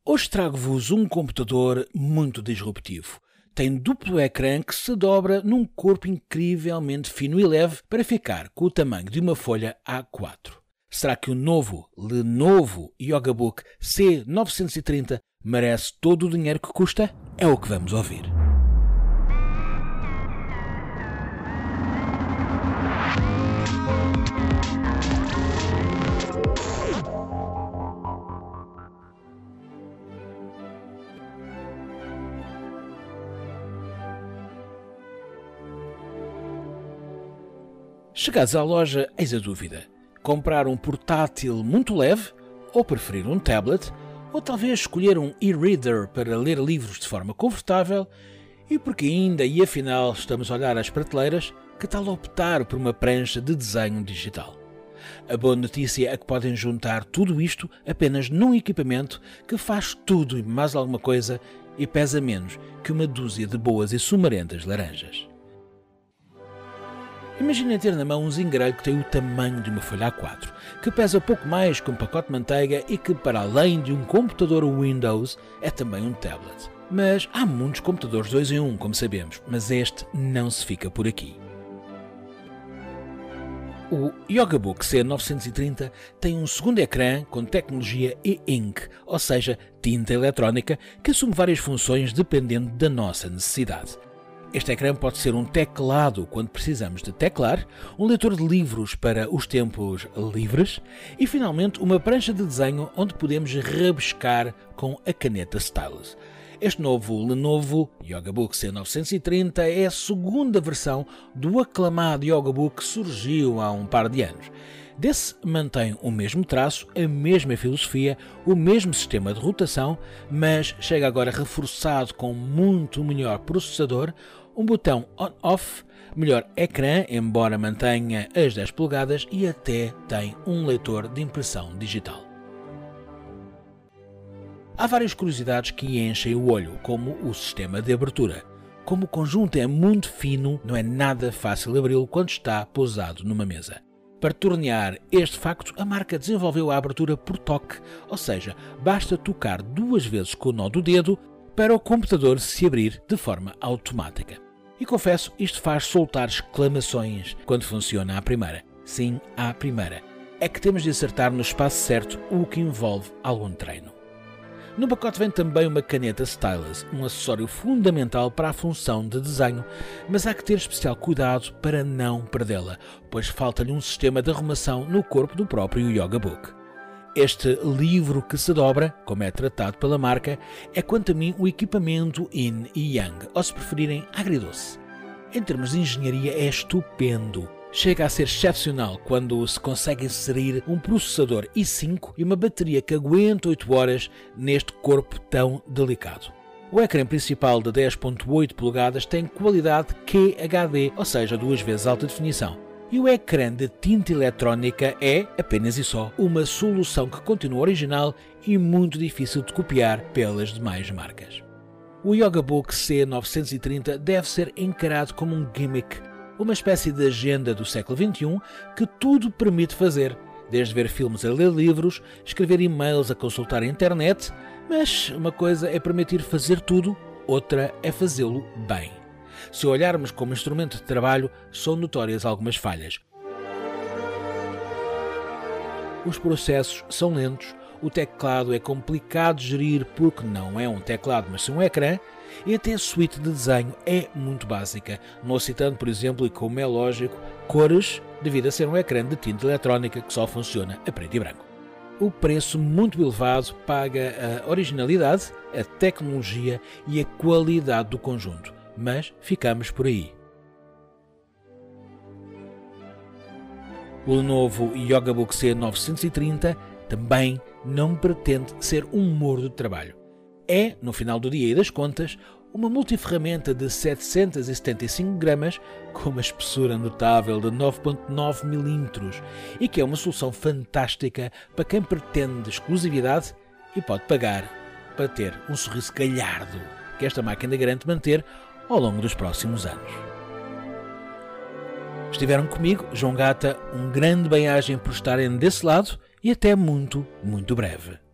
Hoje trago-vos um computador muito disruptivo. Tem duplo ecrã que se dobra num corpo incrivelmente fino e leve para ficar com o tamanho de uma folha A4. Será que o novo Lenovo Yogabook C930 merece todo o dinheiro que custa? É o que vamos ouvir. Chegados à loja, eis a dúvida. Comprar um portátil muito leve, ou preferir um tablet, ou talvez escolher um e-reader para ler livros de forma confortável, e porque ainda e afinal estamos a olhar as prateleiras, que tal optar por uma prancha de desenho digital? A boa notícia é que podem juntar tudo isto apenas num equipamento que faz tudo e mais alguma coisa e pesa menos que uma dúzia de boas e sumarentas laranjas. Imaginem ter na mão um zingarelho que tem o tamanho de uma folha A4, que pesa pouco mais que um pacote de manteiga e que, para além de um computador Windows, é também um tablet. Mas há muitos computadores 2 em 1, como sabemos, mas este não se fica por aqui. O Yogabook C930 tem um segundo ecrã com tecnologia e-ink, ou seja, tinta eletrónica, que assume várias funções dependendo da nossa necessidade. Este ecrã pode ser um teclado quando precisamos de teclar, um leitor de livros para os tempos livres e, finalmente, uma prancha de desenho onde podemos rabiscar com a caneta stylus. Este novo Lenovo Yogabook C930 é a segunda versão do aclamado Yogabook que surgiu há um par de anos. Desse mantém o mesmo traço, a mesma filosofia, o mesmo sistema de rotação, mas chega agora reforçado com muito melhor processador, um botão on-off, melhor ecrã, embora mantenha as 10 polegadas, e até tem um leitor de impressão digital. Há várias curiosidades que enchem o olho, como o sistema de abertura. Como o conjunto é muito fino, não é nada fácil abri-lo quando está pousado numa mesa. Para tornear este facto, a marca desenvolveu a abertura por toque, ou seja, basta tocar 2 vezes com o nó do dedo para o computador se abrir de forma automática. E confesso, isto faz soltar exclamações quando funciona à primeira. Sim, à primeira. É que temos de acertar no espaço certo, o que envolve algum treino. No pacote vem também uma caneta stylus, um acessório fundamental para a função de desenho, mas há que ter especial cuidado para não perdê-la, pois falta-lhe um sistema de arrumação no corpo do próprio Yogabook. Este livro que se dobra, como é tratado pela marca, é quanto a mim o equipamento yin e yang, ou se preferirem agridoce. Em termos de engenharia é estupendo. Chega a ser excepcional quando se consegue inserir um processador i5 e uma bateria que aguenta 8 horas neste corpo tão delicado. O ecrã principal de 10.8 polegadas tem qualidade QHD, ou seja, 2 vezes alta definição. E o ecrã de tinta eletrónica é, apenas e só, uma solução que continua original e muito difícil de copiar pelas demais marcas. O Yogabook C930 deve ser encarado como um gimmick, uma espécie de agenda do século XXI que tudo permite fazer, desde ver filmes a ler livros, escrever e-mails a consultar a internet, mas uma coisa é permitir fazer tudo, outra é fazê-lo bem. Se olharmos como instrumento de trabalho, são notórias algumas falhas. Os processos são lentos, o teclado é complicado de gerir porque não é um teclado, mas sim um ecrã, e até a suíte de desenho é muito básica, não citando, por exemplo, e como é lógico, cores, devido a ser um ecrã de tinta eletrónica que só funciona a preto e branco. O preço muito elevado paga a originalidade, a tecnologia e a qualidade do conjunto, mas ficamos por aí. O Lenovo Yogabook C930 também não pretende ser um mordo de trabalho. É, no final do dia e das contas, uma multiferramenta de 775 gramas com uma espessura notável de 9.9 mm e que é uma solução fantástica para quem pretende exclusividade e pode pagar para ter um sorriso galhardo que esta máquina garante manter ao longo dos próximos anos. Estiveram comigo, João Gata, um grande bem-ajem por estarem desse lado e até muito, muito breve.